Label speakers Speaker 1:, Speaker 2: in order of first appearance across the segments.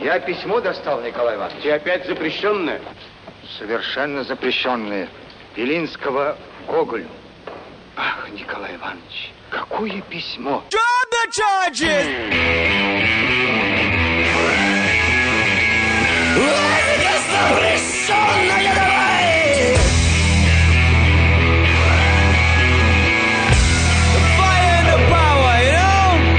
Speaker 1: Я письмо достал, Николай Иванович, и опять запрещенное.
Speaker 2: Совершенно запрещенное. Белинского Гоголю. Ах, Николай Иванович, какое письмо!
Speaker 3: Drop the charges! Запрещенное давай! The fire and the power, you know?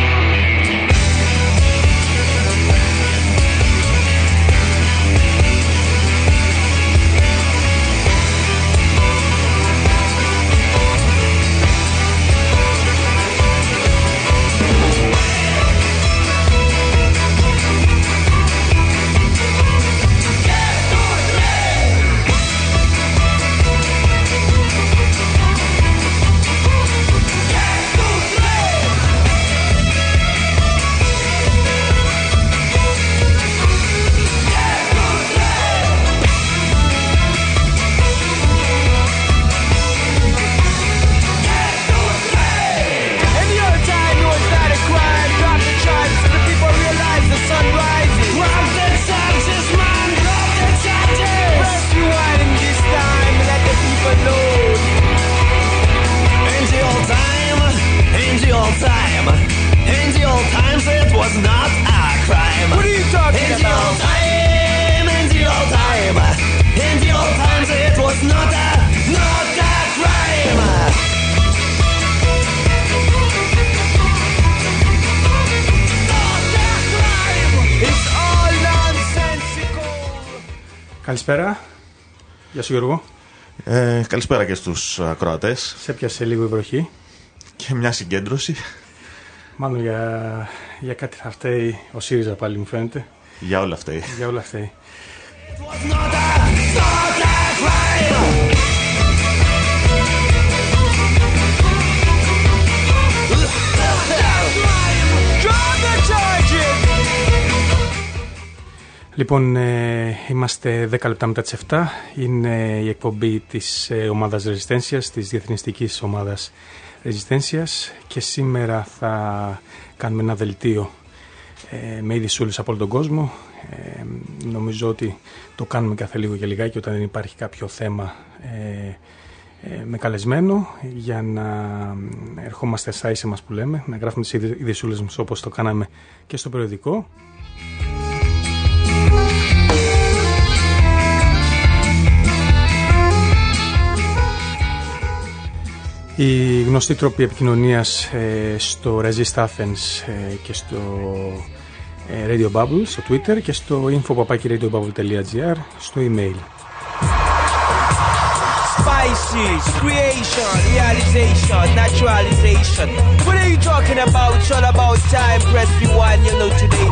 Speaker 4: Καλησπέρα. Γεια σου Γιώργο.
Speaker 5: Καλησπέρα και στους ακροατές.
Speaker 4: Σε πιάσε λίγο η βροχή.
Speaker 5: Και μια συγκέντρωση.
Speaker 4: Μάλλον για κάτι θα φταίει ο ΣΥΡΙΖΑ πάλι μου φαίνεται.
Speaker 5: Για όλα φταίει.
Speaker 4: Για όλα φταίει. Λοιπόν, είμαστε 10 λεπτά μετά τις 7. Είναι η εκπομπή της ομάδας Ρεζιστένσιας, της διεθνιστικής ομάδας Ρεζιστένσιας, και σήμερα θα κάνουμε ένα δελτίο με ειδησούλες από όλο τον κόσμο. Νομίζω ότι το κάνουμε κάθε λίγο και λιγάκι όταν δεν υπάρχει κάποιο θέμα με καλεσμένο, για να ερχόμαστε στα ίσα μας που λέμε, να γράφουμε τις ειδησούλες μας όπως το κάναμε και στο περιοδικό. Οι γνωστοί τρόποι επικοινωνίας στο Resist Athens και στο Radio Bubble, στο Twitter, και στο info@radiobubble.gr, στο email.
Speaker 3: Spices, creation, realization, naturalization. What are you talking about? It's all about time. Press rewind, you know today.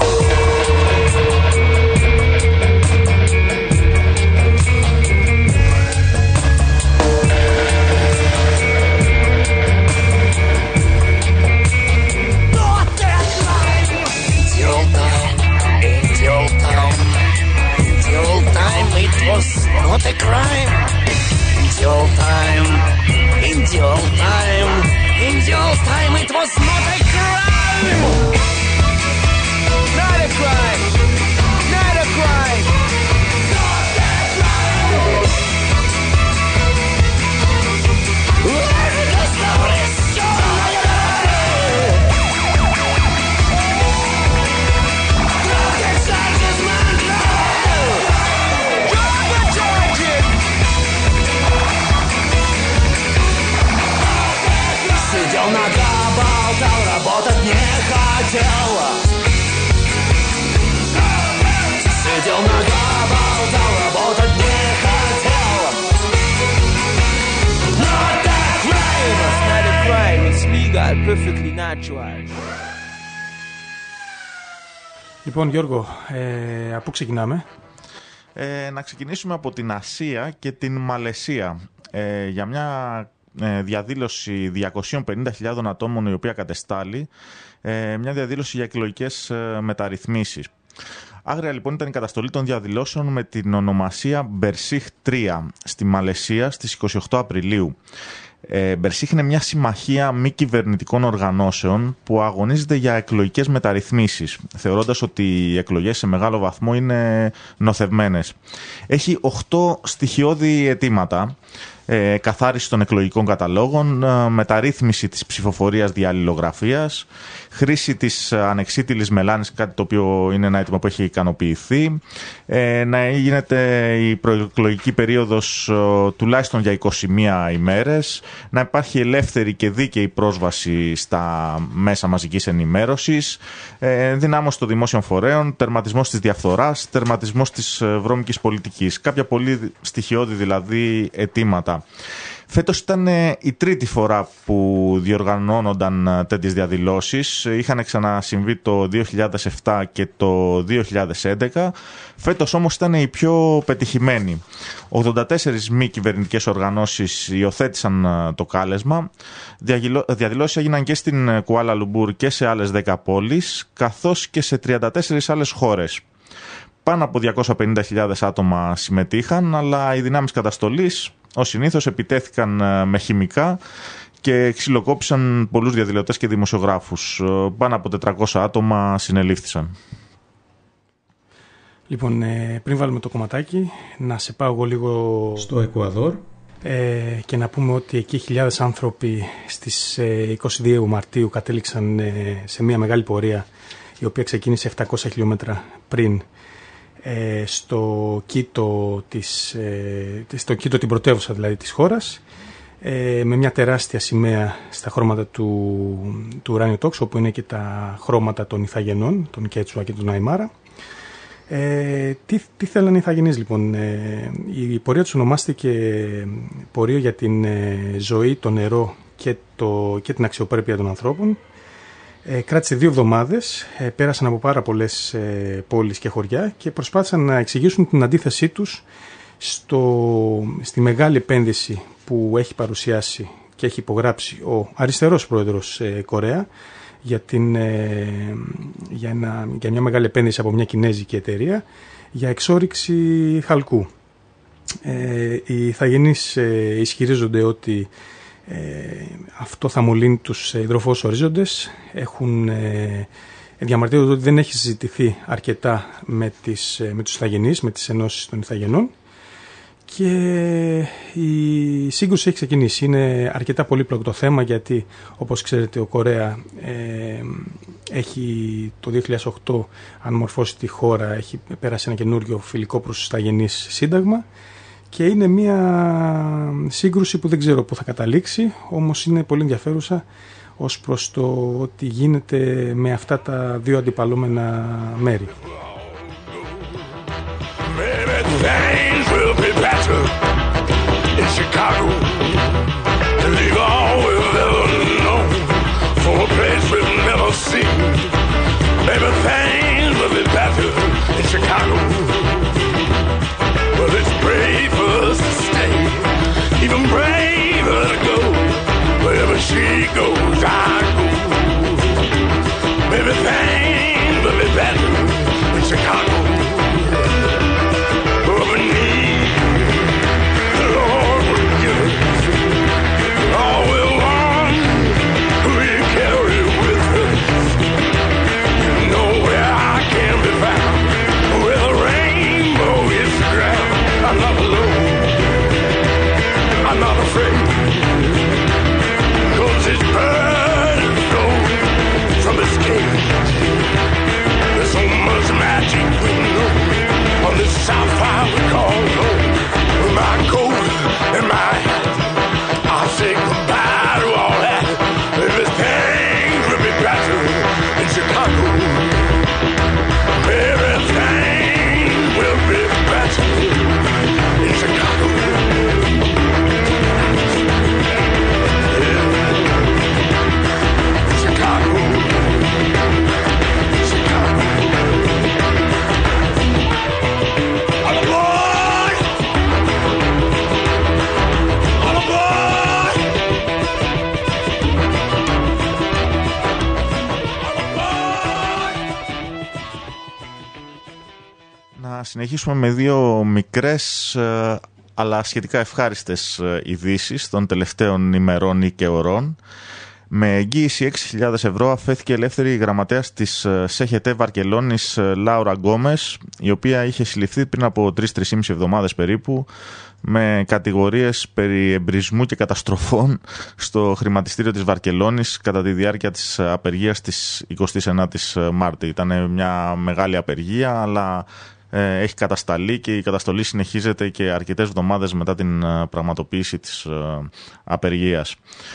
Speaker 6: Not a crime. In the old time, in the old time, in the old time, it was not a crime.
Speaker 3: Not a crime. Not a crime. Not a crime.
Speaker 6: Нога болтал, работать не хотел. Сидел нога болтал, работать не хотел. Not a crime.
Speaker 3: It's not a crime. It's legal, perfectly natural.
Speaker 4: Λοιπόν Γιώργο, από πού ξεκινάμε?
Speaker 5: Να ξεκινήσουμε από την Ασία και την Μαλαισία. Για μια διαδήλωση 250.000 ατόμων η οποία κατεστάλλει, μια διαδήλωση για εκλογικές μεταρρυθμίσεις. Άγρια λοιπόν ήταν η καταστολή των διαδηλώσεων με την ονομασία Bersih 3 στη Μαλαισία στις 28 Απριλίου. Μπερσίχ είναι μια συμμαχία μη κυβερνητικών οργανώσεων που αγωνίζεται για εκλογικές μεταρρυθμίσεις, θεωρώντας ότι οι εκλογές σε μεγάλο βαθμό είναι νοθευμένες. Έχει 8 στοιχειώδη αιτήματα. Καθάριση των εκλογικών καταλόγων, μεταρρύθμιση της ψηφοφορίας διαλληλογραφίας, χρήση της ανεξίτηλης μελάνης, κάτι το οποίο είναι ένα αίτημα που έχει ικανοποιηθεί, να γίνεται η προεκλογική περίοδος τουλάχιστον για 21 ημέρες, να υπάρχει ελεύθερη και δίκαιη πρόσβαση στα μέσα μαζικής ενημέρωσης, δυνάμωση των δημόσιων φορέων, τερματισμός της διαφθοράς, τερματισμός της βρώμικης πολιτικής. Κάποια πολύ στοιχειώδη δηλαδή αιτήματα. Φέτος ήταν η τρίτη φορά που διοργανώνονταν τέτοιες διαδηλώσεις. Είχαν ξανασυμβεί το 2007 και το 2011. Φέτος όμως ήταν η πιο πετυχημένη. 84 μη κυβερνητικές οργανώσεις υιοθέτησαν το κάλεσμα. Διαδηλώσεις έγιναν και στην Κουάλα Λουμπούρ και σε άλλες 10 πόλεις, καθώς και σε 34 άλλες χώρες. Πάνω από 250.000 άτομα συμμετείχαν, αλλά οι δυνάμεις καταστολής ως συνήθως επιτέθηκαν με χημικά και ξυλοκόπησαν πολλούς διαδηλωτές και δημοσιογράφους. Πάνω από 400 άτομα συνελήφθησαν.
Speaker 4: Λοιπόν, πριν βάλουμε το κομματάκι, να σε πάω εγώ λίγο στο Εκουαδόρ και να πούμε ότι εκεί χιλιάδες άνθρωποι στις 22 Μαρτίου κατέληξαν σε μια μεγάλη πορεία, η οποία ξεκίνησε 700 χιλιόμετρα πριν στο Κίτο, την πρωτεύουσα δηλαδή της χώρας, με μια τεράστια σημαία στα χρώματα του ουράνιου τόξου, όπου είναι και τα χρώματα των Ιθαγενών, των Κέτσουα και των Αϊμάρα. Τι θέλανε οι Ιθαγενείς λοιπόν? Η πορεία τους ονομάστηκε πορεία για την ζωή, το νερό και την αξιοπρέπεια των ανθρώπων. Κράτησε 2 εβδομάδες, πέρασαν από πάρα πολλές πόλεις και χωριά και προσπάθησαν να εξηγήσουν την αντίθεσή τους στη μεγάλη επένδυση που έχει παρουσιάσει και έχει υπογράψει ο αριστερός πρόεδρος Κορέα για μια μεγάλη επένδυση από μια κινέζικη εταιρεία για εξόρυξη χαλκού. Οι Ιθαγενείς ισχυρίζονται ότι αυτό θα μολύνει τους υδροφόους ορίζοντες. Διαμαρτύρονται ότι δεν έχει συζητηθεί αρκετά με τους Ιθαγενείς, με τις ενώσεις των Ιθαγενών, και η σύγκρουση έχει ξεκινήσει. Είναι αρκετά πολύπλοκο το θέμα, γιατί όπως ξέρετε ο Κορέα έχει το 2008 αν μορφώσει τη χώρα, έχει πέρασει ένα καινούριο φιλικό προς τους Ιθαγενείς σύνταγμα. Και είναι μια σύγκρουση που δεν ξέρω πού θα καταλήξει, όμως είναι πολύ ενδιαφέρουσα ως προς το ότι γίνεται με αυτά τα 2 αντιπαλώμενα μέρη.
Speaker 7: Well, it's brave for us to stay, even braver to go. Wherever she goes, I go. Everything will be better in Chicago. Oh, we need the Lord will give us all we want. We carry with us. You know where I can be found. Where the rainbow is the ground. I'm not alone, I'm not afraid, 'cause it's burning gold from his cage. There's so much magic we know on this south side we call home. With my coat and my hat, I'll say goodbye to all that. Everything will be better in Chicago. Everything will be better in Chicago. Chicago. Chicago. All aboard! All aboard!
Speaker 5: Να συνεχίσουμε με 2 μικρές αλλά σχετικά ευχάριστες ειδήσεις των τελευταίων ημερών ή και ωρών. Με εγγύηση 6.000 ευρώ αφέθηκε ελεύθερη η γραμματέας της ΣΕΧΕΤΕ Βαρκελόνης Λάουρα Γκόμες, η οποία είχε συλληφθεί πριν από 3-3,5 εβδομάδες περίπου με κατηγορίες περί εμπρισμού και καταστροφών στο χρηματιστήριο της Βαρκελόνης κατά τη διάρκεια της απεργίας της 29ης Μάρτη. Ήταν μια μεγάλη απεργία, αλλά έχει κατασταλεί και η καταστολή συνεχίζεται και αρκετές εβδομάδες μετά την πραγματοποίηση της απεργίας.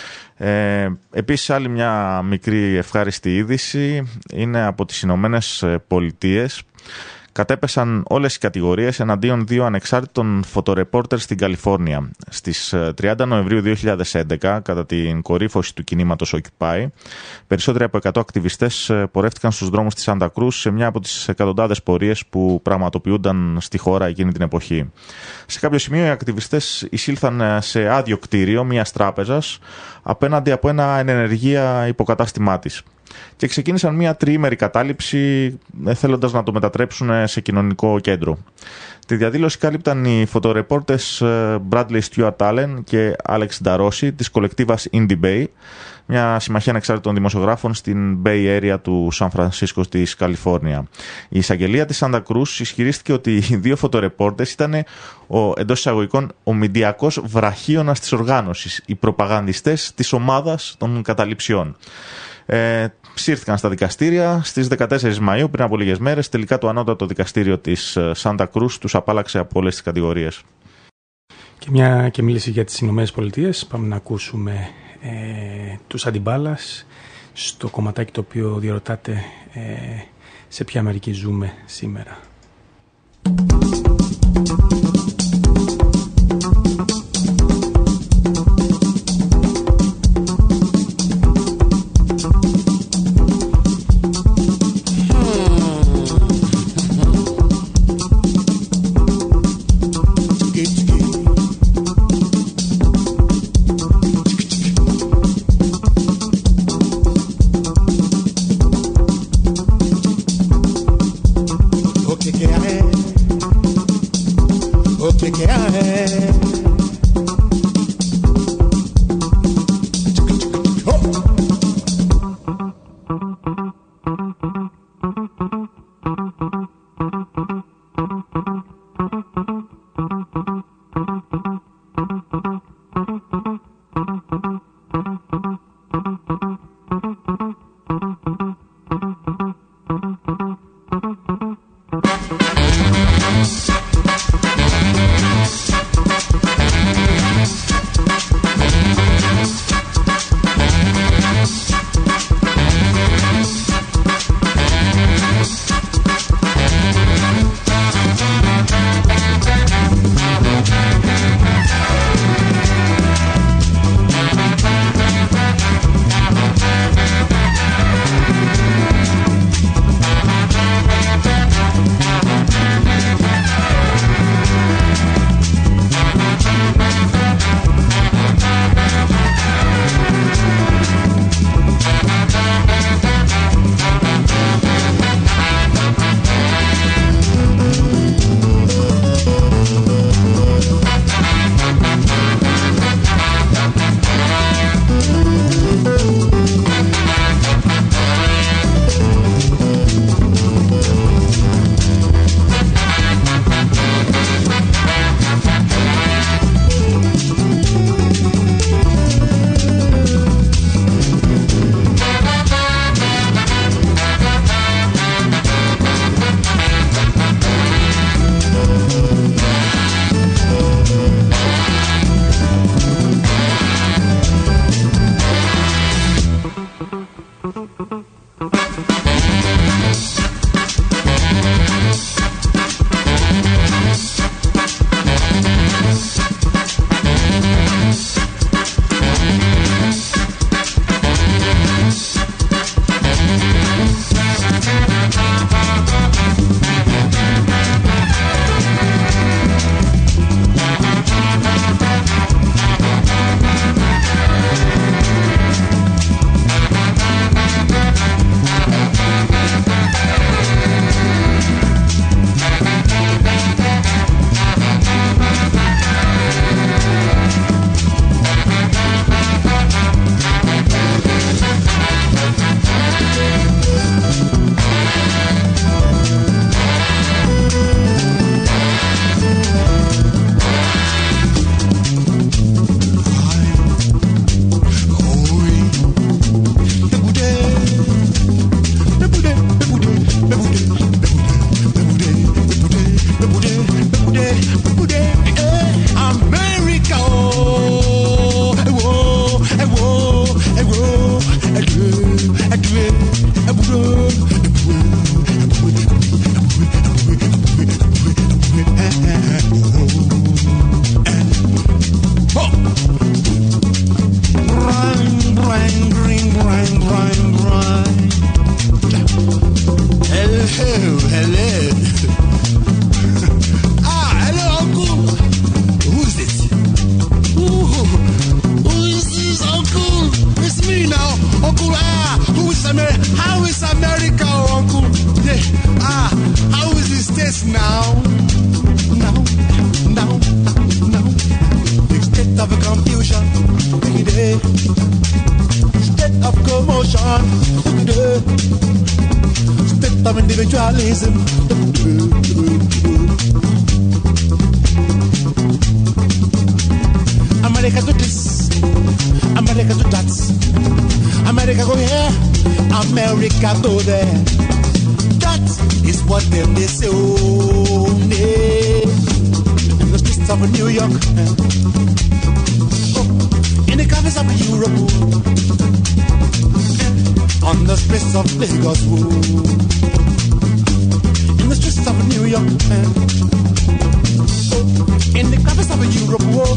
Speaker 5: Επίσης, άλλη μια μικρή ευχάριστη είδηση είναι από τις Ηνωμένες Πολιτείες. Κατέπεσαν όλες οι κατηγορίες εναντίον 2 ανεξάρτητων φωτορεπόρτερ στην Καλιφόρνια. Στις 30 Νοεμβρίου 2011, κατά την κορύφωση του κινήματος Occupy, περισσότεροι από 100 ακτιβιστές πορεύτηκαν στους δρόμους της Σάντα Κρούς σε μια από τις εκατοντάδες πορείες που πραγματοποιούνταν στη χώρα εκείνη την εποχή. Σε κάποιο σημείο οι ακτιβιστές εισήλθαν σε άδειο κτίριο μιας τράπεζας απέναντι από ένα εν ενεργεία υποκατάστημά της. Και ξεκίνησαν μια τριήμερη κατάληψη θέλοντας να το μετατρέψουν σε κοινωνικό κέντρο. Τη διαδήλωση κάλυπταν οι φωτορεπόρτες Bradley Stuart Allen και Alex Darosi της κολεκτίβας Indie Bay, μια συμμαχία ανεξάρτητων δημοσιογράφων στην Bay Area του Σαν Φρανσίσκο της Καλιφόρνια. Η εισαγγελία της Σάντα Κρούς ισχυρίστηκε ότι οι δύο φωτορεπόρτες ήταν εντός εισαγωγικών ο μηντιακός βραχίωνας της οργάνωσης, οι προπαγανδιστές της ομάδας των καταληψιών. Ψήρθηκαν στα δικαστήρια στις 14 Μαΐου, πριν από λίγες μέρες. Τελικά το ανώτατο δικαστήριο της Σάντα Κρούς τους απάλλαξε από όλες τις κατηγορίες.
Speaker 4: Και μια και μίλησε για τις Ηνωμένες Πολιτείες, πάμε να ακούσουμε τους Αντιμπάλας στο κομματάκι το οποίο διαρωτάτε σε ποια Αμερική ζούμε σήμερα.
Speaker 8: Okay. Yes, now, the state of confusion, the state of commotion, the state of individualism. America do this, America do that, America go here, America go there. That is what they say, oh, yeah. In the streets of New York, oh, in the cafes of Europe, on the streets of Lagos, oh, in the streets of New York, oh, in the cafes of Europe, oh,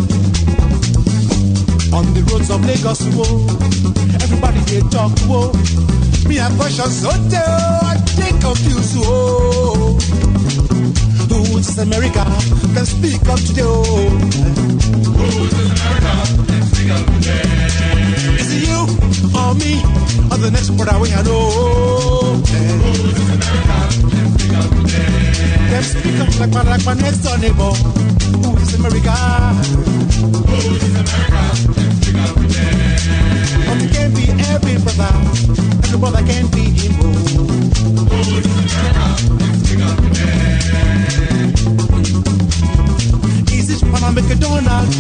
Speaker 8: on the roads of Lagos, oh, everybody they talk, oh. Me a question so I get confused, oh. Who is America? Can speak up today, oh. Who is America? Can speak up today. Is it you or me or the next brother we know? Who is America? Can speak up today. Can speak up like my next door neighbor. Who is America? Who is America? Can speak up today. But it can't be every brother. Every brother can't be him. Who is America? Can speak up today. Is it Panama Donald?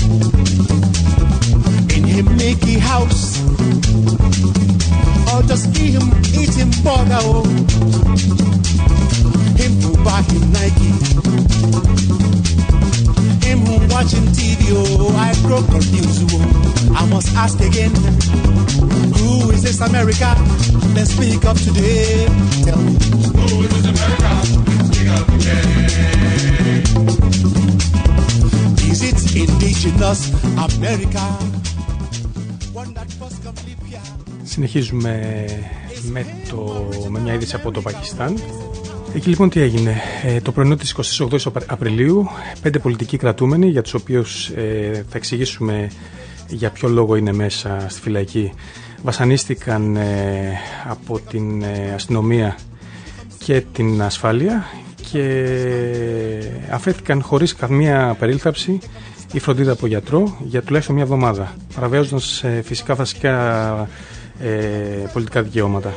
Speaker 8: In him Mickey house? Or just him eating burger? Oh. Him who buy him Nike? Him who watching TV? Oh, I grow confused. Oh. I must ask again. Who is this America? Let's speak up today. Tell me. Who is this America? Let's speak up today. Is it indigenous America? One that first come live here.
Speaker 4: Συνεχίζουμε με μια είδηση από το Πακιστάν. Εκεί λοιπόν τι έγινε. Το πρωινό της 28 Απριλίου 5 πολιτικοί κρατούμενοι, για τους οποίους θα εξηγήσουμε για ποιο λόγο είναι μέσα στη φυλακή, βασανίστηκαν από την αστυνομία και την ασφάλεια και αφέθηκαν χωρίς καμία περίληψη ή φροντίδα από γιατρό για τουλάχιστον μια εβδομάδα, παραβιάζοντας φυσικά βασικά πολιτικά δικαιώματα.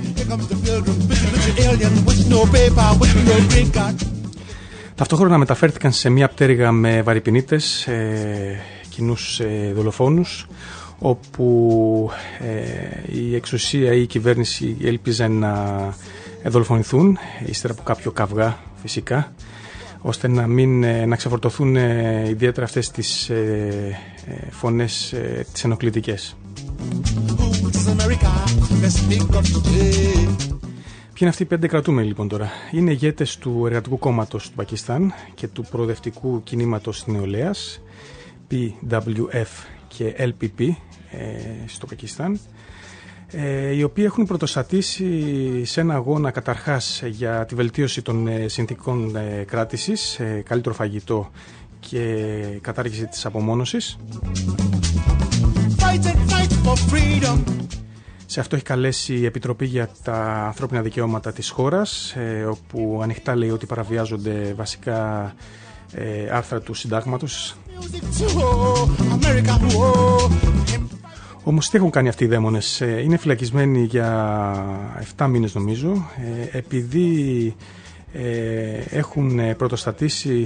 Speaker 4: Ταυτόχρονα μεταφέρθηκαν σε μια πτέρυγα με βαρυπινίτες, κοινούς δολοφόνους, όπου η εξουσία ή η κυβέρνηση έλπιζε να δολοφονηθούν ύστερα από κάποιο καυγά φυσικά, ώστε να ξεφορτωθούν ιδιαίτερα αυτές τις φωνές τις ενοχλητικές. Ποιοι είναι αυτοί οι 5 κρατούμενοι λοιπόν τώρα? Είναι ηγέτες του Εργατικού Κόμματος του Πακιστάν και του Προοδευτικού Κινήματος της Νεολαίας, PWF και LPP στο Πακιστάν, οι οποίοι έχουν πρωτοστατήσει σε ένα αγώνα καταρχάς για τη βελτίωση των συνθήκων κράτησης, καλύτερο φαγητό και κατάργηση της απομόνωσης. Σε αυτό έχει καλέσει η Επιτροπή για τα Ανθρώπινα Δικαιώματα της χώρας, όπου ανοιχτά λέει ότι παραβιάζονται βασικά άρθρα του συντάγματος. Όμως τι έχουν κάνει αυτοί οι δαίμονες? Είναι φυλακισμένοι για 7 μήνες νομίζω, επειδή έχουν πρωτοστατήσει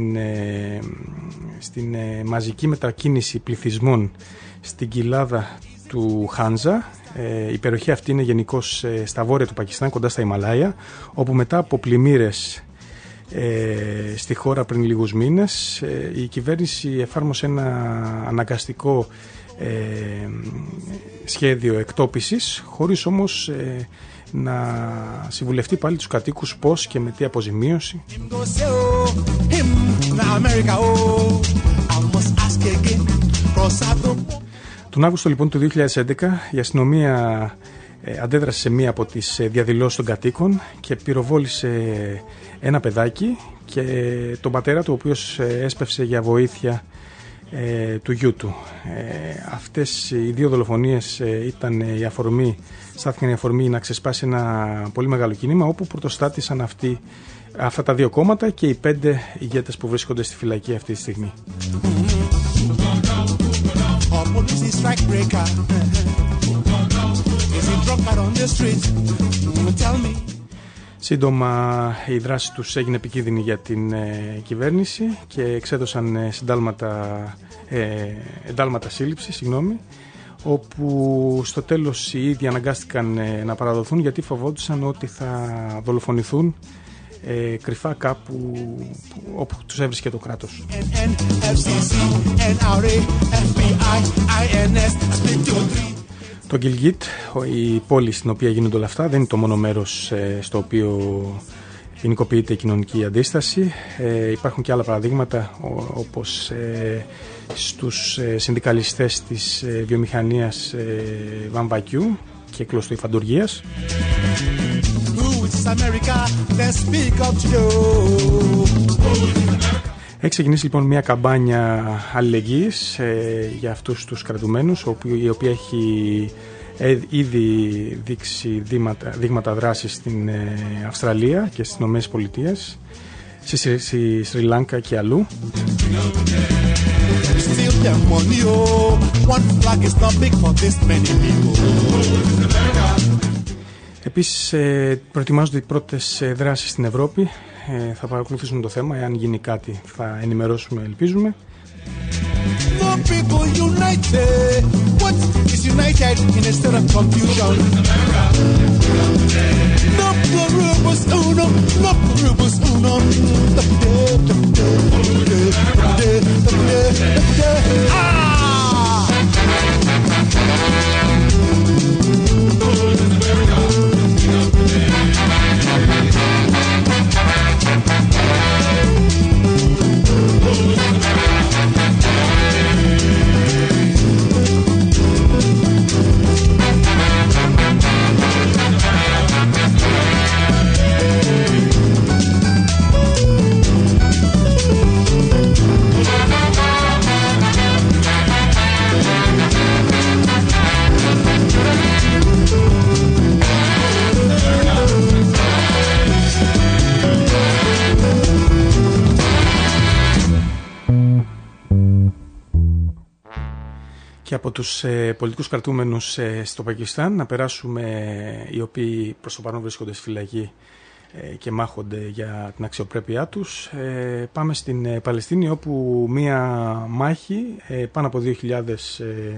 Speaker 4: στην μαζική μετακίνηση πληθυσμών στην κοιλάδα του Χάντζα. Η περιοχή αυτή είναι γενικώς στα βόρεια του Πακιστάν, κοντά στα Ιμαλάια, όπου μετά από πλημμύρες στη χώρα πριν λίγους μήνες η κυβέρνηση εφάρμοσε ένα αναγκαστικό σχέδιο εκτόπισης, χωρίς όμως να συμβουλευτεί πάλι τους κατοίκους πώς και με τι αποζημίωση. Τον Αύγουστο λοιπόν του 2011 η αστυνομία αντέδρασε σε μία από τις διαδηλώσεις των κατοίκων και πυροβόλησε ένα παιδάκι και τον πατέρα του, ο οποίος έσπευσε για βοήθεια του γιού του. Αυτές οι 2 δολοφονίες ήταν η αφορμή, στάθηκαν η αφορμή να ξεσπάσει ένα πολύ μεγάλο κίνημα, όπου πρωτοστάτησαν αυτοί Αυτά τα δύο κόμματα και οι 5 ηγέτες που βρίσκονται στη φυλακή αυτή τη στιγμή. Σύντομα η δράση τους έγινε επικίνδυνη για την κυβέρνηση και εξέδωσαν εντάλματα σύλληψης, όπου στο τέλος οι ίδιοι αναγκάστηκαν να παραδοθούν γιατί φοβόντουσαν ότι θα δολοφονηθούν κρυφά κάπου όπου τους έβρισκε το κράτος. Το Γκιλγκίτ, η πόλη στην οποία γίνονται όλα αυτά, δεν είναι το μόνο μέρος στο οποίο ποινικοποιείται η κοινωνική αντίσταση. Υπάρχουν και άλλα παραδείγματα, όπως στους συνδικαλιστές της βιομηχανίας βαμβακιού και κλωστοϊφαντουργίας. Έχει ξεκινήσει λοιπόν μια καμπάνια αλληλεγγύης για αυτούς τους κρατουμένους, η οποία έχει ήδη δείξει δείγματα δράσης στην Αυστραλία και στις Ηνωμένες Πολιτείες, στη Σρι Λάνκα και αλλού. Επίσης προετοιμάζονται οι πρώτες δράσεις στην Ευρώπη. Θα παρακολουθήσουμε το θέμα. Εάν γίνει κάτι θα ενημερώσουμε, ελπίζουμε. The people united. What is united instead of confusion? No pluribus unum, no pluribus unum. Και από τους πολιτικούς κρατούμενους στο Πακιστάν να περάσουμε, οι οποίοι προς το παρόν βρίσκονται στη φυλακή και μάχονται για την αξιοπρέπειά τους. Πάμε στην Παλαιστίνη, όπου μία μάχη, πάνω από 2.000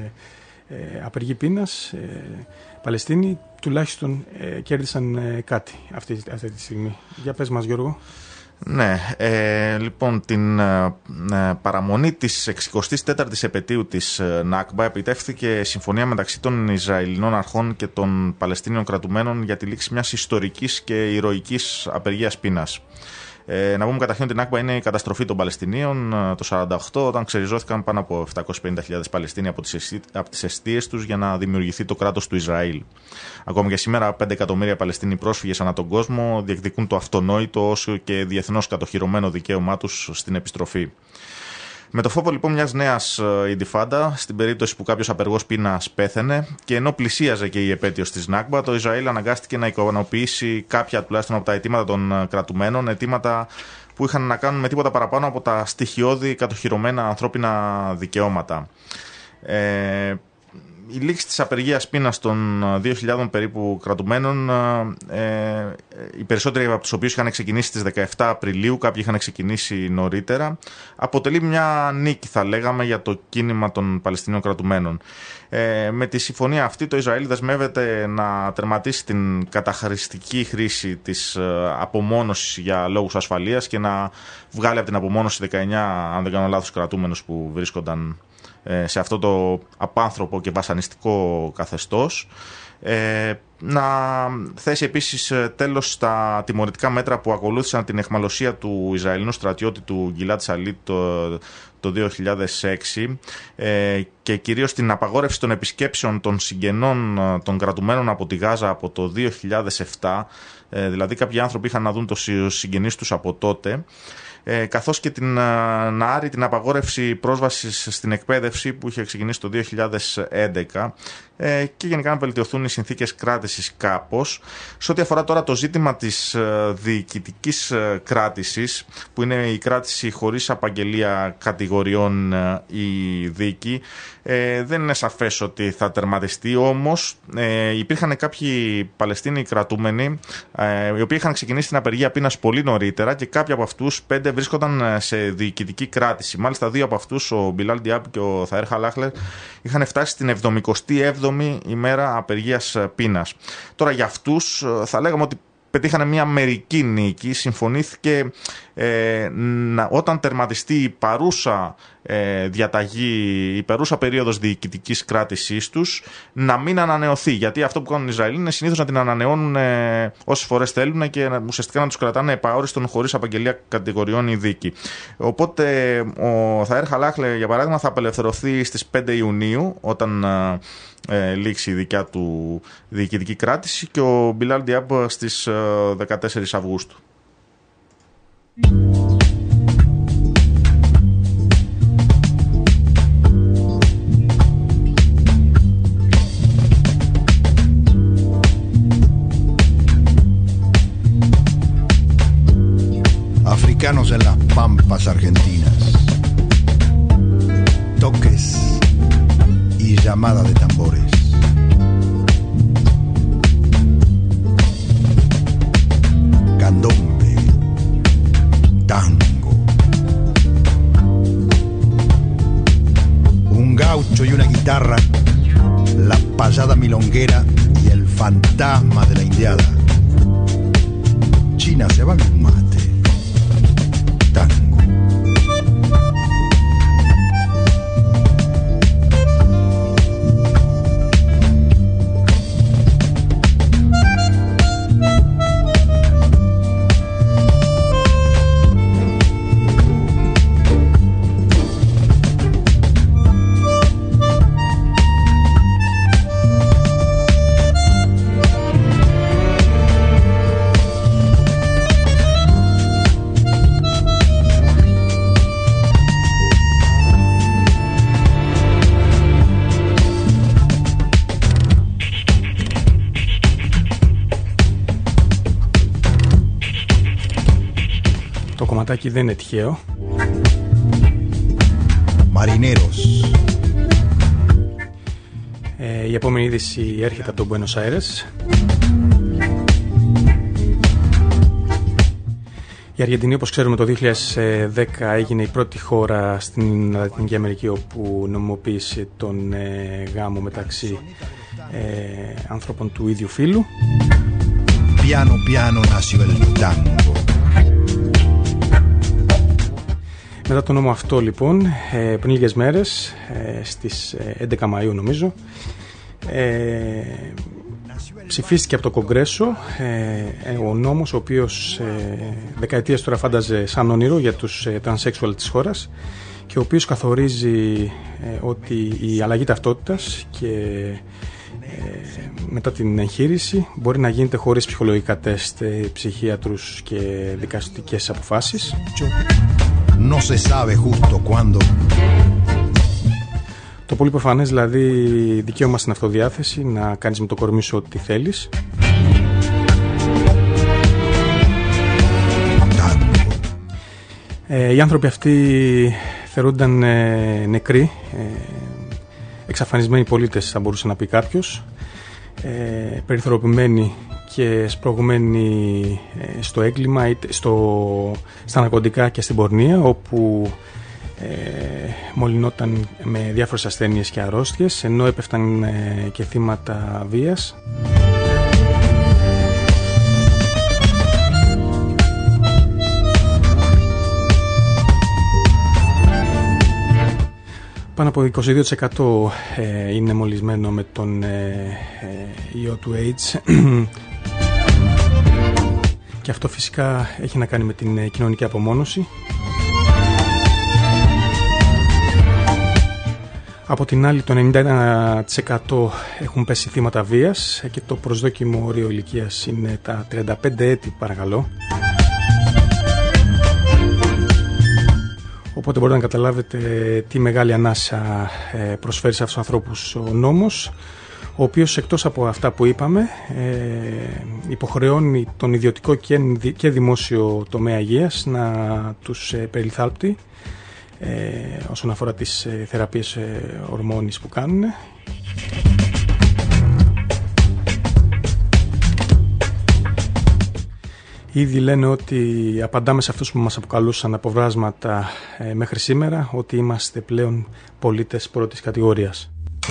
Speaker 4: απεργοί πείνας Παλαιστίνοι τουλάχιστον κέρδισαν κάτι αυτή τη στιγμή. Για πες μας, Γιώργο.
Speaker 5: Ναι, λοιπόν, την παραμονή της 64ης επετείου της Νάκμπα επιτεύχθηκε συμφωνία μεταξύ των Ισραηλινών αρχών και των Παλαιστίνιων κρατουμένων για τη λήξη μιας ιστορικής και ηρωικής απεργίας πείνας. Να πούμε καταρχήν ότι η Νάκμπα είναι η καταστροφή των Παλαιστινίων το 1948, όταν ξεριζώθηκαν πάνω από 750.000 Παλαιστίνοι από τις εστίες τους για να δημιουργηθεί το κράτος του Ισραήλ. Ακόμη και σήμερα 5 εκατομμύρια Παλαιστίνοι πρόσφυγες ανά τον κόσμο διεκδικούν το αυτονόητο όσο και διεθνώς κατοχυρωμένο δικαίωμά τους στην επιστροφή. Με το φόβο λοιπόν μιας νέας Ιντιφάντα, στην περίπτωση που κάποιος απεργός πείνας πέθαινε και ενώ πλησίαζε και η επέτειος της Νάκμπα, το Ισραήλ αναγκάστηκε να ικανοποιήσει κάποια τουλάχιστον από τα αιτήματα των κρατουμένων, αιτήματα που είχαν να κάνουν με τίποτα παραπάνω από τα στοιχειώδη κατοχυρωμένα ανθρώπινα δικαιώματα. Η λήξη της απεργίας πείνας των 2.000 περίπου κρατουμένων, οι περισσότεροι από τους οποίους είχαν ξεκινήσει στις 17 Απριλίου, κάποιοι είχαν ξεκινήσει νωρίτερα, αποτελεί μια νίκη, θα λέγαμε, για το κίνημα των Παλαιστινίων κρατουμένων. Με τη συμφωνία αυτή το Ισραήλ δεσμεύεται να τερματίσει την καταχρηστική χρήση της απομόνωσης για λόγους ασφαλείας και να βγάλει από την απομόνωση 19, αν δεν κάνω λάθος, κρατούμενους που βρίσκονταν σε αυτό το απάνθρωπο και βασανιστικό καθεστώς. Να θέσει επίσης τέλος στα τιμωρητικά μέτρα που ακολούθησαν την αιχμαλωσία του Ισραηλινού στρατιώτη του Γκιλάντ Σαλίτ το 2006 και κυρίως την απαγόρευση των επισκέψεων των συγγενών των κρατουμένων από τη Γάζα από το 2007, δηλαδή κάποιοι άνθρωποι είχαν να δουν τους συγγενείς τους από τότε, καθώς και να άρει την απαγόρευση πρόσβασης στην εκπαίδευση που είχε ξεκινήσει το 2011 και γενικά να βελτιωθούν οι συνθήκες κράτησης κάπως. Σε ό,τι αφορά τώρα το ζήτημα της διοικητικής κράτησης, που είναι η κράτηση χωρίς απαγγελία κατηγοριών ή δίκη, δεν είναι σαφές ότι θα τερματιστεί, όμως υπήρχαν κάποιοι Παλαιστίνοι κρατούμενοι οι οποίοι είχαν ξεκινήσει την απεργία πείνας πολύ νωρίτερα και κάποιοι από αυτούς 5 βρίσκονταν σε διοικητική κράτηση. Μάλιστα 2 από αυτούς, ο Μπιλάλ Ντιάμπ και ο Θαέρ Χαλάχλερ, είχαν φτάσει στην 77η ημέρα απεργίας πείνας. Τώρα για αυτούς θα λέγαμε ότι πετύχανε μια μερική νίκη. Συμφωνήθηκε όταν τερματιστεί η παρούσα διαταγή, η παρούσα περίοδος διοικητικής κράτησής τους, να μην ανανεωθεί. Γιατί αυτό που κάνουν οι Ισραηλοί είναι συνήθως να την ανανεώνουν όσες φορές θέλουν και ουσιαστικά να τους κρατάνε επαόριστον χωρίς απαγγελία κατηγοριών ή δίκη. Οπότε ο Θαέρ Χαλάχλε, για παράδειγμα, θα απελευθερωθεί στις 5 Ιουνίου, όταν λήξει η δικιά του διοικητική κράτηση, και ο Μπιλάλ Ντιάμπ στις 14 Αυγούστου.
Speaker 9: Africanos en las pampas argentinas, toques y llamada de tambores. Candombe, tango, un gaucho y una guitarra, la payada milonguera y el fantasma de la indiada. China se va a un mate, tango.
Speaker 4: Το κομματάκι δεν είναι τυχαίο.
Speaker 9: Marineros.
Speaker 4: Η επόμενη είδηση έρχεται από τον Buenos Aires. Η Αργεντινή, όπως ξέρουμε, το 2010 έγινε η πρώτη χώρα στην Λατινική Αμερική όπου νομιμοποίησε τον γάμο μεταξύ ανθρώπων του ίδιου φύλου.
Speaker 9: Piano piano nació el tango.
Speaker 4: Μετά τον νόμο αυτό, λοιπόν, πριν λίγες μέρες, στις 11 Μαΐου νομίζω, ψηφίστηκε από το Κογκρέσο ο νόμος, ο οποίος δεκαετίες τώρα φάνταζε σαν όνειρο για τους τρανσέξουαλ της χώρας και ο οποίος καθορίζει ότι η αλλαγή ταυτότητας και μετά την εγχείρηση μπορεί να γίνεται χωρίς ψυχολογικά τεστ, ψυχίατρους και δικαστικές αποφάσεις.
Speaker 9: No se sabe justo cuándo.
Speaker 4: Το πολύ προφανές, δηλαδή, δικαίωμα στην αυτοδιάθεση, να κάνεις με το κορμί σου ό,τι θέλεις. Οι άνθρωποι αυτοί θεωρούνταν νεκροί, εξαφανισμένοι πολίτες, θα μπορούσε να πει κάποιος, περιθωριοποιημένοι και σπρωγμένοι στο έγκλημα, στα ναρκωτικά και στην πορνεία, όπου μολυνόταν με διάφορες ασθένειες και αρρώστιες, ενώ έπεφταν και θύματα βίας. Πάνω από 22% είναι μολυσμένο με τον ιό του AIDS και αυτό φυσικά έχει να κάνει με την κοινωνική απομόνωση. Από την άλλη, το 91% έχουν πέσει θύματα βίας και το προσδόκιμο όριο ηλικίας είναι τα 35 έτη, παρακαλώ. Οπότε μπορείτε να καταλάβετε τι μεγάλη ανάσα προσφέρει σε αυτούς τους ανθρώπους ο νόμος, ο οποίος εκτός από αυτά που είπαμε υποχρεώνει τον ιδιωτικό και δημόσιο τομέα υγείας να τους περιλθάλπτει όσον αφορά τις θεραπείες ορμόνης που κάνουν. Ήδη λένε ότι απαντάμε σε αυτούς που μας αποκαλούσαν αποβράσματα μέχρι σήμερα, ότι είμαστε πλέον πολίτες πρώτης κατηγορίας.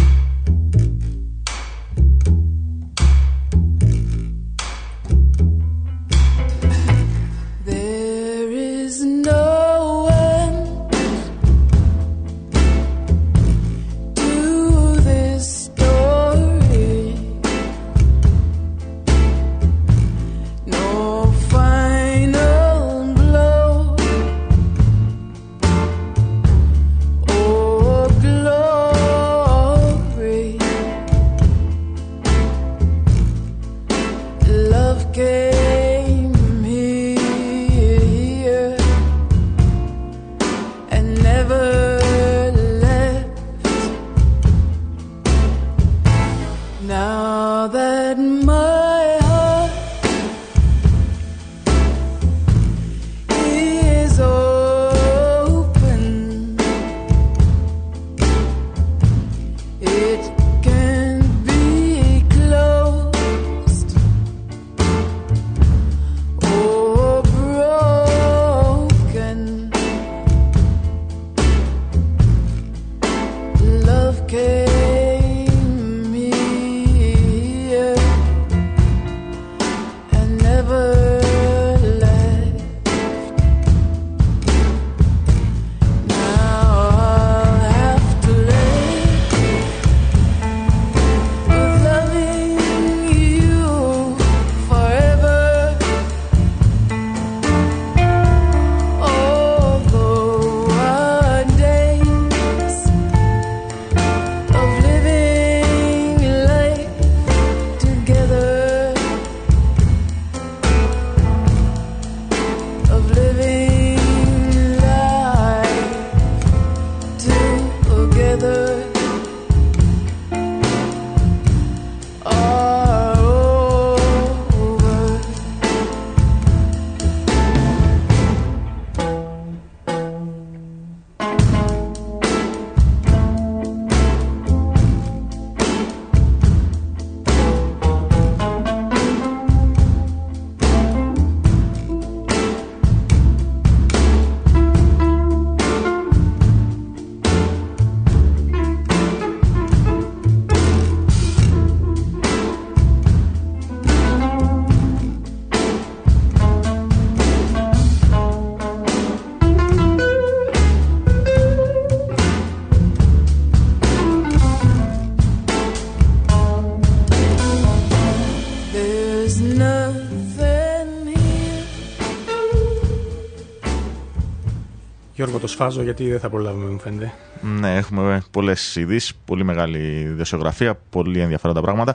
Speaker 4: Γιώργο, το σφάζω γιατί δεν θα προλάβουμε, μου φαίνεται.
Speaker 5: Ναι, έχουμε πολλές ειδήσεις, πολύ μεγάλη δοσιογραφία, πολύ ενδιαφέροντα πράγματα.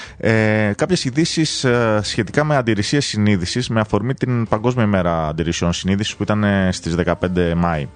Speaker 5: Κάποιες ειδήσεις σχετικά με αντιρρησίες συνείδησης με αφορμή την Παγκόσμια ημέρα αντιρρησιών συνείδησης που ήταν στις 15 Μάη.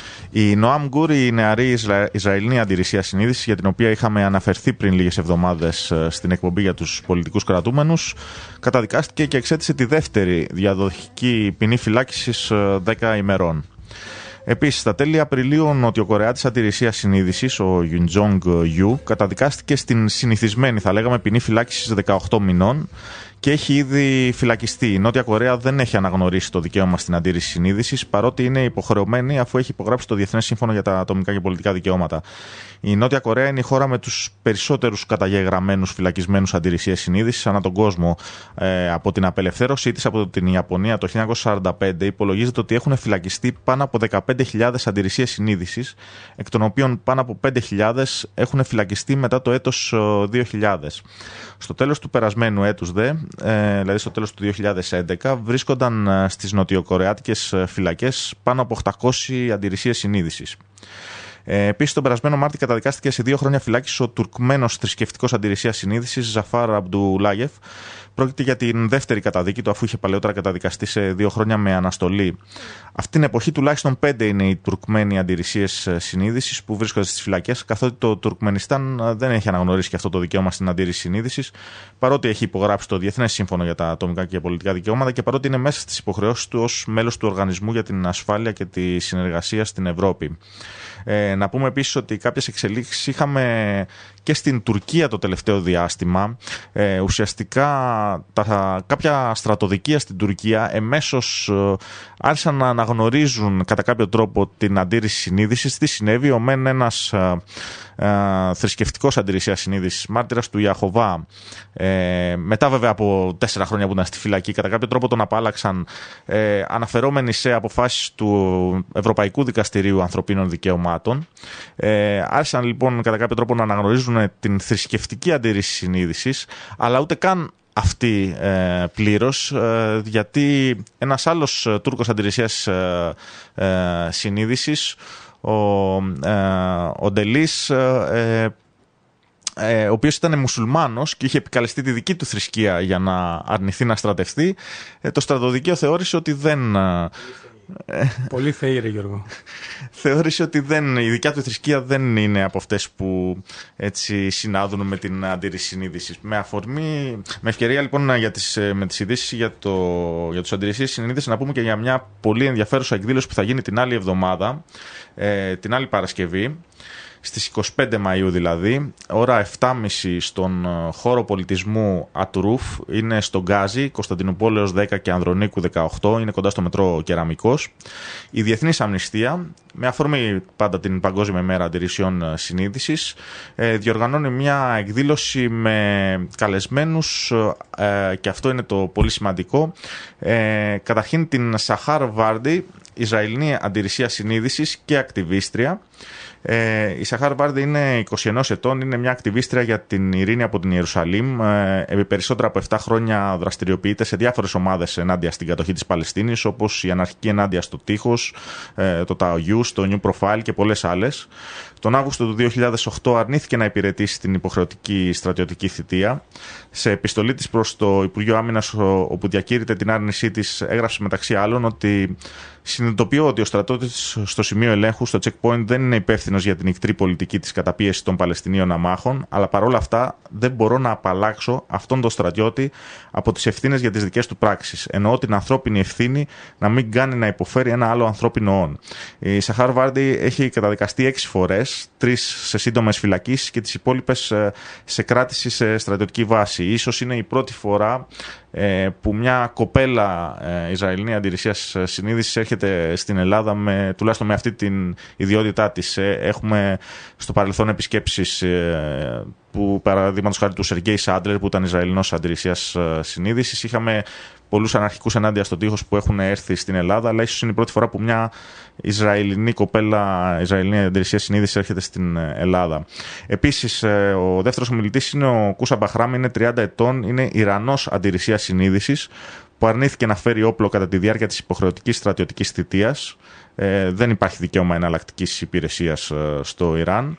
Speaker 5: Η Νοάμ Γκούρ, η νεαρή Ισραηλινή αντιρρησία συνείδησης, για την οποία είχαμε αναφερθεί πριν λίγες εβδομάδες στην εκπομπή για τους πολιτικούς κρατούμενους, καταδικάστηκε και εξέτησε τη δεύτερη διαδοχική ποινή φυλάκισης 10 ημερών. Επίσης, στα τέλη Απριλίου, ο Νοτιοκορεάτης αντιρρησίας συνείδησης, ο Γιουντζόγκ Γιου, καταδικάστηκε στην συνηθισμένη, θα λέγαμε, ποινή φυλάκισης 18 μηνών και έχει ήδη φυλακιστεί. Η Νότια Κορέα δεν έχει αναγνωρίσει το δικαίωμα στην αντίρρηση συνείδησης, παρότι είναι υποχρεωμένη αφού έχει υπογράψει το Διεθνές Σύμφωνο για τα Ατομικά και Πολιτικά Δικαιώματα. Η Νότια Κορέα είναι η χώρα με τους περισσότερους καταγεγραμμένους φυλακισμένους αντιρρησίες συνείδησης ανά τον κόσμο. Από την απελευθέρωσή της από την Ιαπωνία το 1945, υπολογίζεται ότι έχουν φυλακιστεί πάνω από 15.000 αντιρρησίες συνείδησης, εκ των οποίων πάνω από 5.000 έχουν φυλακιστεί μετά το έτος 2000. Στο τέλος του περασμένου έτους δηλαδή στο τέλος του 2011, βρίσκονταν στις νοτιοκορεάτικες φυλακές πάνω από 800 αντιρρησίες συνείδησης. Επίσης, τον περασμένο Μάρτιο καταδικάστηκε σε 2 χρόνια φυλάκισης ο Τουρκμένος θρησκευτικός αντιρρησίας συνείδησης Ζαφάρ Αμπντουλάγεφ. Πρόκειται για την δεύτερη καταδίκη του, αφού είχε παλαιότερα καταδικαστεί σε 2 χρόνια με αναστολή. Αυτή την εποχή τουλάχιστον 5 είναι οι Τουρκμένοι αντιρρησίες συνείδησης που βρίσκονται στις φυλακές, καθότι το Τουρκμενιστάν δεν έχει αναγνωρίσει και αυτό το δικαίωμα στην αντίρρηση συνείδησης, παρότι έχει υπογράψει το Διεθνές Σύμφωνο για τα ατομικά και πολιτικά δικαιώματα και παρότι είναι μέσα στις υποχρεώσεις του ως μέλος του Οργανισμού για την Ασφάλεια και τη Συνεργασία στην Ευρώπη. Να πούμε επίσης ότι κάποιες εξελίξεις είχαμε και στην Τουρκία το τελευταίο διάστημα. Ουσιαστικά κάποια στρατοδικεία στην Τουρκία εμέσως άρχισαν να αναγνωρίζουν κατά κάποιο τρόπο την αντίρρηση συνείδησης. Τι συνέβη? Ο μεν ένας θρησκευτικός αντιρρησίας συνείδησης, μάρτυρας του Ιαχωβά, μετά βέβαια από 4 χρόνια που ήταν στη φυλακή, κατά κάποιο τρόπο τον απάλλαξαν, αναφερόμενοι σε αποφάσεις του Ευρωπαϊκού Δικαστηρίου Ανθρωπίνων Δικαιωμάτων. Άρχισαν λοιπόν κατά κάποιο τρόπο να αναγνωρίζουν την θρησκευτική αντίρρηση συνείδησης, αλλά ούτε καν αυτή πλήρως, γιατί ένας άλλος Τούρκος αντιρρησίας συνείδησης, ο Ντελής, ο οποίος ήταν μουσουλμάνος και είχε επικαλεστεί τη δική του θρησκεία για να αρνηθεί να στρατευτεί, το στρατοδικείο θεώρησε ότι δεν...
Speaker 4: Πολύ θεοί, ρε Γιώργο.
Speaker 5: Θεώρησε ότι η δικιά του θρησκεία δεν είναι από αυτές που έτσι συνάδουν με την αντίρρηση συνείδησης. Με ευκαιρία λοιπόν με τις ειδήσεις για τους αντιρρησίες συνείδησης, να πούμε και για μια πολύ ενδιαφέρουσα εκδήλωση που θα γίνει την άλλη εβδομάδα, την άλλη Παρασκευή, στις 25 Μαΐου δηλαδή, ώρα 7.30 στον χώρο πολιτισμού Ατουρούφ, είναι στο Γκάζι, Κωνσταντινουπόλεως 10 και Ανδρονίκου 18, είναι κοντά στο μετρό Κεραμικός. Η Διεθνής Αμνηστία, με αφορμή πάντα την Παγκόσμια ημέρα αντιρρησιών συνείδησης, διοργανώνει μια εκδήλωση με καλεσμένους, και αυτό είναι το πολύ σημαντικό. Καταρχήν την Σαχάρ Βάρντι, Ισραηλινή αντιρρησία συνείδησης και ακτιβίστρια. Η Σαχάρ Βάρντι είναι 21 ετών, είναι μια ακτιβίστρια για την ειρήνη από την Ιερουσαλήμ. Επί περισσότερα από 7 χρόνια δραστηριοποιείται σε διάφορες ομάδες ενάντια στην κατοχή της Παλαιστίνης, όπως η Αναρχική Ενάντια στο Τείχος, το Ταογιούς, το New Profile και πολλές άλλες. Τον Αύγουστο του 2008 αρνήθηκε να υπηρετήσει την υποχρεωτική στρατιωτική θητεία. Σε επιστολή της προς το Υπουργείο Άμυνας, όπου διακήρυτε την άρνησή της, έγραψε μεταξύ άλλων ότι συνειδητοποιώ ότι ο στρατιώτης στο σημείο ελέγχου, στο checkpoint, δεν είναι υπεύθυνος για την ικτρή πολιτική της καταπίεσης των Παλαιστινίων αμάχων, αλλά παρόλα αυτά δεν μπορώ να απαλλάξω αυτόν τον στρατιώτη από τις ευθύνες για τις δικές του πράξεις. Εννοώ την ανθρώπινη ευθύνη να μην κάνει να υποφέρει ένα άλλο ανθρώπινο όν. Η Σαχάρ Βάρντι έχει καταδικαστεί 6 φορές, 3 σε σύντομες φυλακίσεις και τις υπόλοιπες σε κράτηση σε στρατιωτική βάση. Ίσως είναι η πρώτη φορά που μια κοπέλα Ισραηλινή αντιρρησίας συνείδησης έρχεται στην Ελλάδα τουλάχιστον με αυτή την ιδιότητά της. Έχουμε στο παρελθόν επισκέψεις που, παραδείγματος χάρη, του Σεργέη Σάντλερ, που ήταν Ισραηλινός αντιρρησίας συνείδησης. Είχαμε πολλούς αναρχικούς ενάντια στον τείχος που έχουν έρθει στην Ελλάδα, αλλά ίσως είναι η πρώτη φορά που μια Ισραηλινή κοπέλα, Ισραηλινή αντιρρησία συνείδησης, έρχεται στην Ελλάδα. Επίσης, ο δεύτερος ομιλητής είναι ο Κούσα Μπαχράμ, είναι 30 ετών, είναι Ιρανός αντιρρησίας συνείδησης, που αρνήθηκε να φέρει όπλο κατά τη διάρκεια της υποχρεωτικής στρατιωτικής θητείας. Δεν υπάρχει δικαίωμα εναλλακτικής υπηρεσίας στο Ιράν.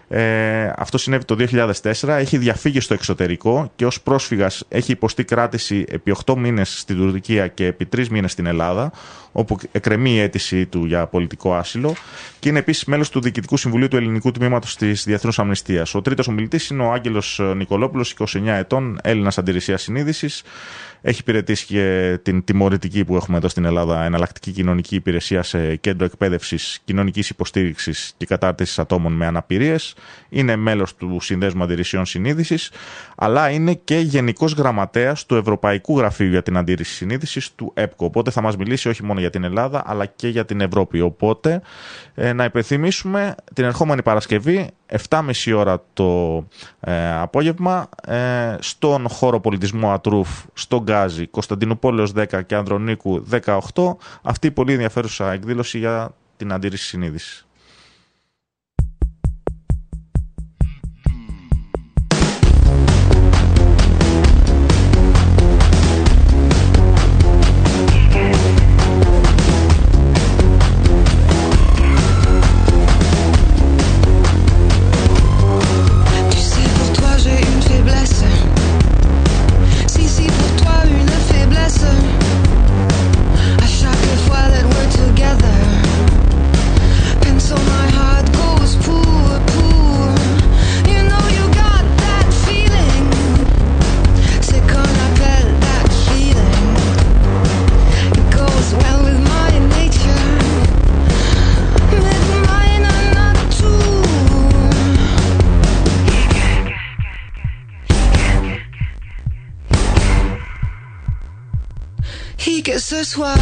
Speaker 5: Αυτό συνέβη το 2004, έχει διαφύγει στο εξωτερικό και ως πρόσφυγας έχει υποστεί κράτηση επί 8 μήνες στην Τουρκία και επί 3 μήνες στην Ελλάδα, όπου εκκρεμεί η αίτησή του για πολιτικό άσυλο, και είναι επίσης μέλος του Διοικητικού Συμβουλίου του Ελληνικού Τμήματος της Διεθνούς Αμνηστίας. Ο τρίτος ομιλητής είναι ο Άγγελος Νικολόπουλος, 29 ετών, Έλληνας αντιρρησίας συνείδησης. Έχει υπηρετήσει και την τιμωρητική που έχουμε εδώ στην Ελλάδα, εναλλακτική κοινωνική υπηρεσία σε κέντρο εκπαίδευσης, κοινωνικής υποστήριξης και κατάρτισης ατόμων με αναπηρίες. Είναι μέλος του Συνδέσμου Αντιρρησιών Συνείδησης, αλλά είναι και Γενικός Γραμματέας του Ευρωπαϊκού Γραφείου για την Αντίρρηση Συνείδησης, του ΕΠΚΟ. Οπότε θα μας μιλήσει όχι μόνο για την Ελλάδα, αλλά και για την Ευρώπη. Οπότε να υπενθυμίσουμε την ερχόμενη Παρασκευή, 7.30 ώρα το απόγευμα, στον χώρο πολιτισμού Ατρούφ, στο Γκάζι, Κωνσταντινουπόλεως 10 και Ανδρονίκου 18, αυτή η πολύ ενδιαφέρουσα εκδήλωση για την αντίρρηση συνείδησης.
Speaker 10: À chaque fois that we're together ce soir.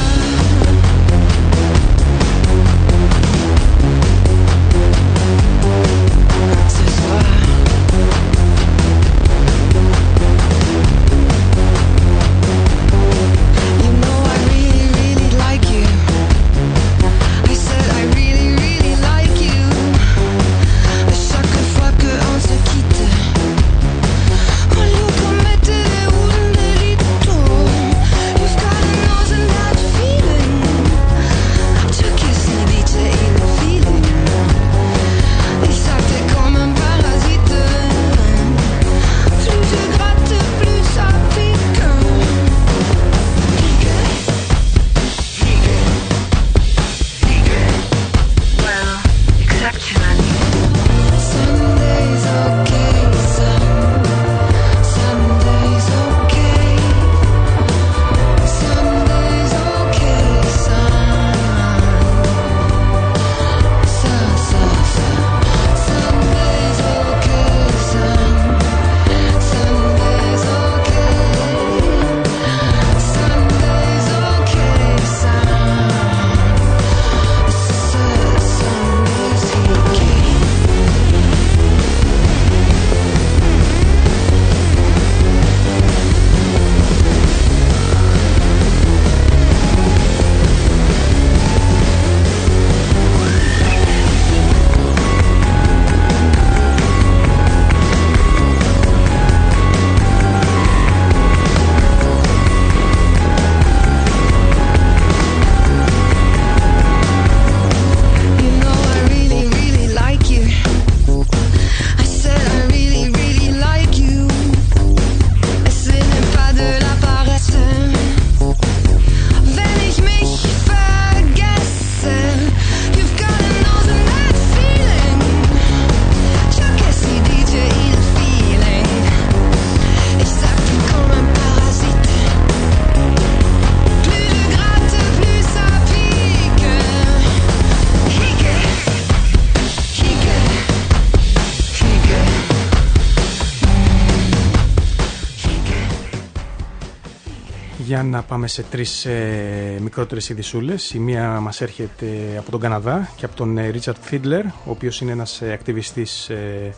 Speaker 4: Για να πάμε σε τρεις μικρότερες ειδησούλες. Η μία μας έρχεται από τον Καναδά και από τον Richard Fiedler, ο οποίος είναι ένας ακτιβιστής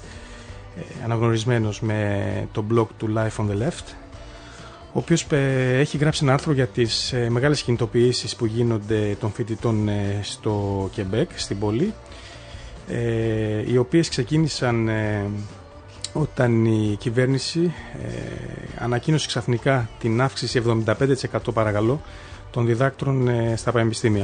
Speaker 4: αναγνωρισμένος με το blog του Life on the Left, ο οποίος έχει γράψει ένα άρθρο για τις μεγάλες κινητοποιήσεις που γίνονται των φοιτητών στο Quebec, στην πόλη, οι οποίες ξεκίνησαν όταν η κυβέρνηση ανακοίνωσε ξαφνικά την αύξηση 75% παρακαλώ των διδάκτρων στα πανεπιστήμια.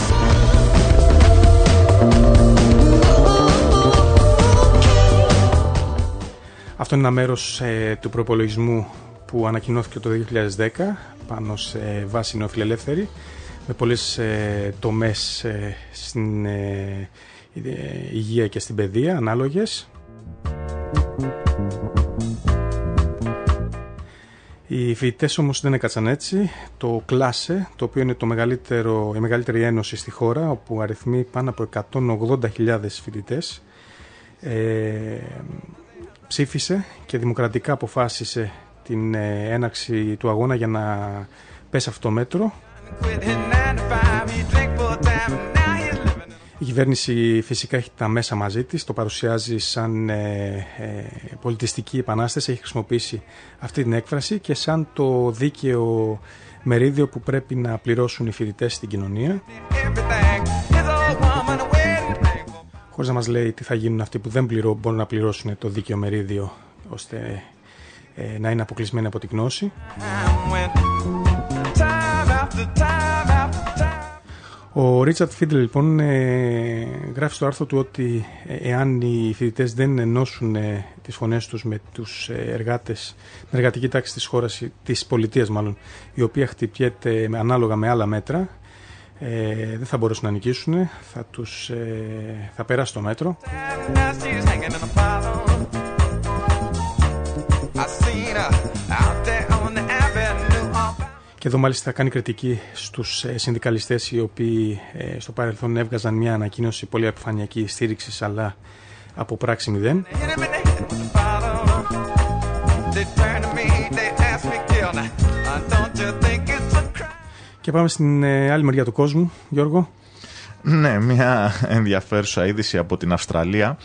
Speaker 4: Αυτό είναι ένα μέρος του προϋπολογισμού που ανακοινώθηκε το 2010 πάνω σε βάση νεοφιλελεύθερη, με πολλές τομές στην υγεία και στην παιδεία ανάλογες. Οι φοιτητές όμως δεν έκατσαν έτσι. Το Κλάσε, το οποίο είναι η μεγαλύτερη ένωση στη χώρα, όπου αριθμεί πάνω από 180.000 φοιτητές, ψήφισε και δημοκρατικά αποφάσισε την έναρξη του αγώνα για να πέσει αυτό το μέτρο. Η κυβέρνηση φυσικά έχει τα μέσα μαζί της, το παρουσιάζει σαν πολιτιστική επανάσταση, έχει χρησιμοποιήσει αυτή την έκφραση και σαν το δίκαιο μερίδιο που πρέπει να πληρώσουν οι φοιτητές στην κοινωνία. Χωρίς να μας λέει τι θα γίνουν αυτοί που δεν μπορούν να πληρώσουν το δίκαιο μερίδιο, ώστε να είναι αποκλεισμένοι από την γνώση. Ο Ρίτσαρντ Φίντλερ λοιπόν γράφει στο άρθρο του ότι εάν οι φοιτητές δεν ενώσουν τις φωνές τους με τους εργάτες, την εργατική τάξη της χώρας, της πολιτείας μάλλον, η οποία χτυπιέται ανάλογα με άλλα μέτρα, δεν θα μπορέσουν να νικήσουν, θα περάσει το μέτρο. Και εδώ μάλιστα θα κάνει κριτική στους συνδικαλιστές, οι οποίοι στο παρελθόν έβγαζαν μια ανακοίνωση πολύ επιφανειακή στήριξης, αλλά από πράξη μηδέν. Και Και πάμε στην άλλη μεριά του κόσμου, Γιώργο.
Speaker 5: Ναι, μια ενδιαφέρουσα είδηση από την Αυστραλία.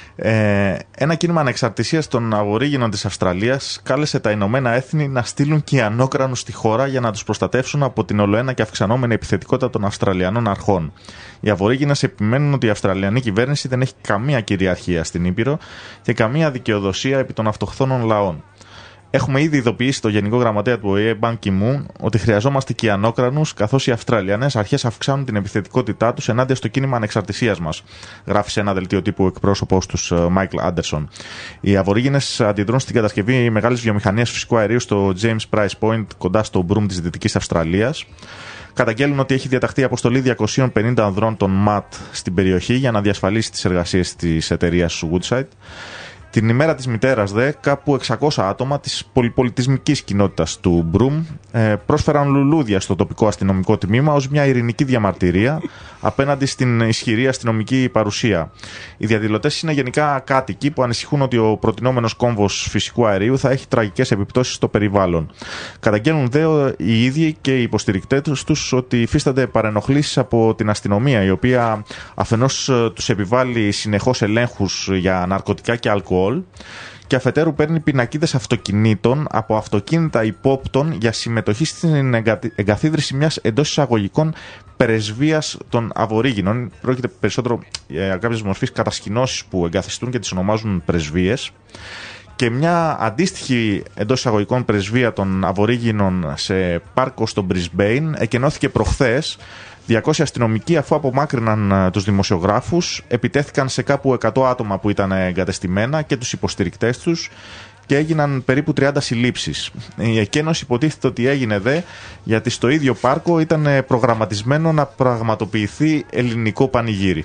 Speaker 5: Ένα κίνημα ανεξαρτησίας των Αβορίγινων της Αυστραλίας κάλεσε τα Ηνωμένα Έθνη να στείλουν κυανόκρανους στη χώρα για να τους προστατεύσουν από την ολοένα και αυξανόμενη επιθετικότητα των Αυστραλιανών αρχών. Οι Αβορίγινες επιμένουν ότι η Αυστραλιανή κυβέρνηση δεν έχει καμία κυριαρχία στην Ήπειρο και καμία δικαιοδοσία επί των αυτοχθόνων λαών. Έχουμε ήδη ειδοποιήσει το Γενικό Γραμματέα του ΟΗΕ, Μπαν Κι Μουν, ότι χρειαζόμαστε κυανόκρανους, καθώς οι Αυστραλιανές αρχές αυξάνουν την επιθετικότητά τους ενάντια στο κίνημα ανεξαρτησίας μας, γράφει σε ένα δελτίο τύπου εκπρόσωπος τους, Μάικλ Άντερσον. Οι Αβορίγινες αντιδρούν στην κατασκευή μεγάλης βιομηχανίας φυσικού αερίου στο James Price Point, κοντά στο Μπρουμ της Δυτικής Αυστραλίας. Καταγγέλνουν ότι έχει διαταχθεί αποστολή 250 ανδρών των ΜΑΤ στην περιοχή για να διασφαλίσει τις εργασίες της εταιρείας Woodside. Την ημέρα της μητέρας κάπου 600 άτομα της πολυπολιτισμικής κοινότητας του Μπρουμ πρόσφεραν λουλούδια στο τοπικό αστυνομικό τμήμα ως μια ειρηνική διαμαρτυρία απέναντι στην ισχυρή αστυνομική παρουσία. Οι διαδηλωτές είναι γενικά κάτοικοι που ανησυχούν ότι ο προτινόμενος κόμβος φυσικού αερίου θα έχει τραγικές επιπτώσεις στο περιβάλλον. Καταγγέλνουν οι ίδιοι και οι υποστηρικτές τους ότι υφίστανται παρενοχλήσεις από την αστυνομία, η οποία αφενός τους επιβάλλει συνεχώς ελέγχους για ναρκωτικά και αλκοόλ, και αφετέρου παίρνει πινακίδες αυτοκινήτων από αυτοκίνητα υπόπτων για συμμετοχή στην εγκαθίδρυση μιας εντός εισαγωγικών πρεσβείας των Αβορίγινων. Πρόκειται περισσότερο για κάποιες μορφές κατασκηνώσεις που εγκαθιστούν και τις ονομάζουν πρεσβείες. Και μια αντίστοιχη εντός εισαγωγικών πρεσβεία των Αβορίγινων σε πάρκο στο Brisbane εκενώθηκε προχθές. 200 αστυνομικοί, αφού απομάκρυναν τους δημοσιογράφους, επιτέθηκαν σε κάπου 100 άτομα που ήταν εγκατεστημένα και τους υποστηρικτές τους και έγιναν περίπου 30 συλλήψεις. Η εκένωση υποτίθεται ότι έγινε γιατί στο ίδιο πάρκο ήταν προγραμματισμένο να πραγματοποιηθεί ελληνικό πανηγύρι.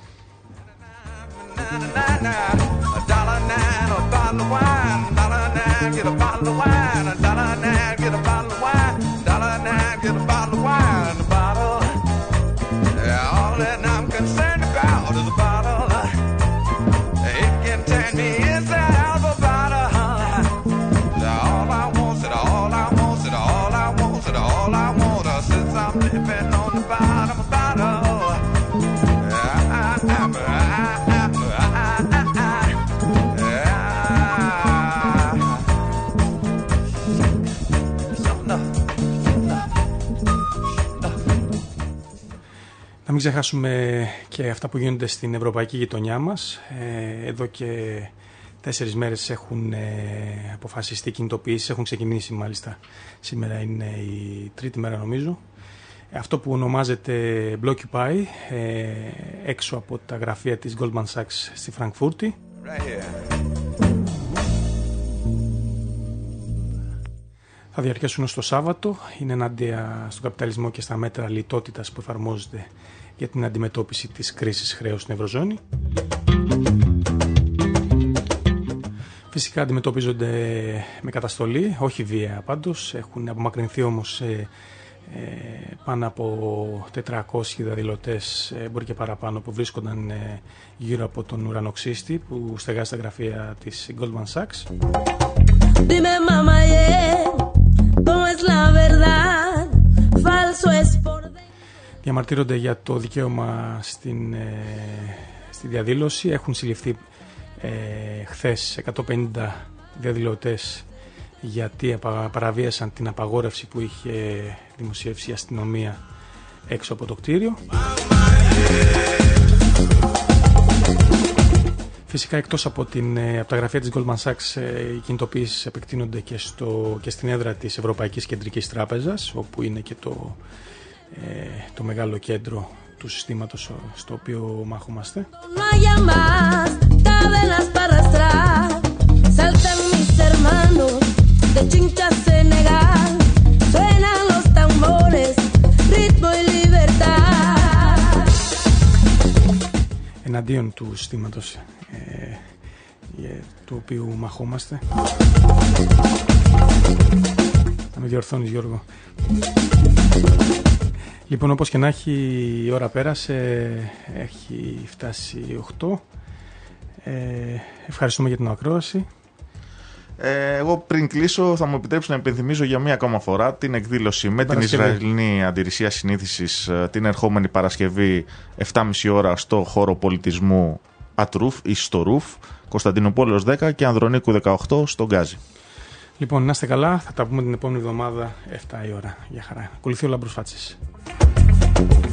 Speaker 4: Να μην ξεχάσουμε και αυτά που γίνονται στην ευρωπαϊκή γειτονιά μας. Εδώ και 4 μέρες έχουν αποφασιστεί κινητοποιήσεις, έχουν ξεκινήσει μάλιστα. Σήμερα είναι η 3η μέρα νομίζω. Αυτό που ονομάζεται Blockupy, έξω από τα γραφεία της Goldman Sachs στη Φραγκφούρτη. Θα διαρκέσουν ως το Σάββατο. Είναι ενάντια στον καπιταλισμό και στα μέτρα λιτότητας που εφαρμόζεται για την αντιμετώπιση της κρίσης χρέους στην Ευρωζώνη. Φυσικά αντιμετωπίζονται με καταστολή, όχι βία πάντως. Έχουν απομακρυνθεί όμως πάνω από 400 διαδηλωτές, μπορεί και παραπάνω, που βρίσκονταν γύρω από τον ουρανοξύστη που στεγάζει τα γραφεία της Goldman Sachs. Dime, mama, ¿cómo es la verdad? Falso es por... Διαμαρτύρονται για το δικαίωμα στη διαδήλωση. Έχουν συλληφθεί χθες 150 διαδηλωτές γιατί παραβίασαν την απαγόρευση που είχε δημοσιεύσει η αστυνομία έξω από το κτίριο. Φυσικά εκτός από τα γραφεία της Goldman Sachs, οι κινητοποιήσεις επεκτείνονται και στην έδρα της Ευρωπαϊκής Κεντρικής Τράπεζας, όπου είναι και το μεγάλο κέντρο του συστήματος στο οποίο μάχομαστε. Εναντίον του συστήματος του οποίου μαχόμαστε. Θα με διορθώνεις, Γιώργο. Λοιπόν, όπως και να έχει, η ώρα πέρασε, έχει φτάσει 8. Ευχαριστούμε για την ακρόαση.
Speaker 5: Εγώ πριν κλείσω θα μου επιτρέψω να υπενθυμίζω για μία ακόμα φορά την εκδήλωση με την Ισραηλινή Αντιρρησία Συνήθισης την ερχόμενη Παρασκευή 7.30 ώρα στο χώρο πολιτισμού Ατρούφ ή στο Ρούφ, Κωνσταντινούπολεως 10 και Ανδρονίκου 18 στον Γκάζι.
Speaker 4: Λοιπόν, να είστε καλά, θα τα πούμε την επόμενη εβδομάδα 7 η ώρα. Γεια χαρά. Ακολουθεί ο Λάμπρος Φάτσης.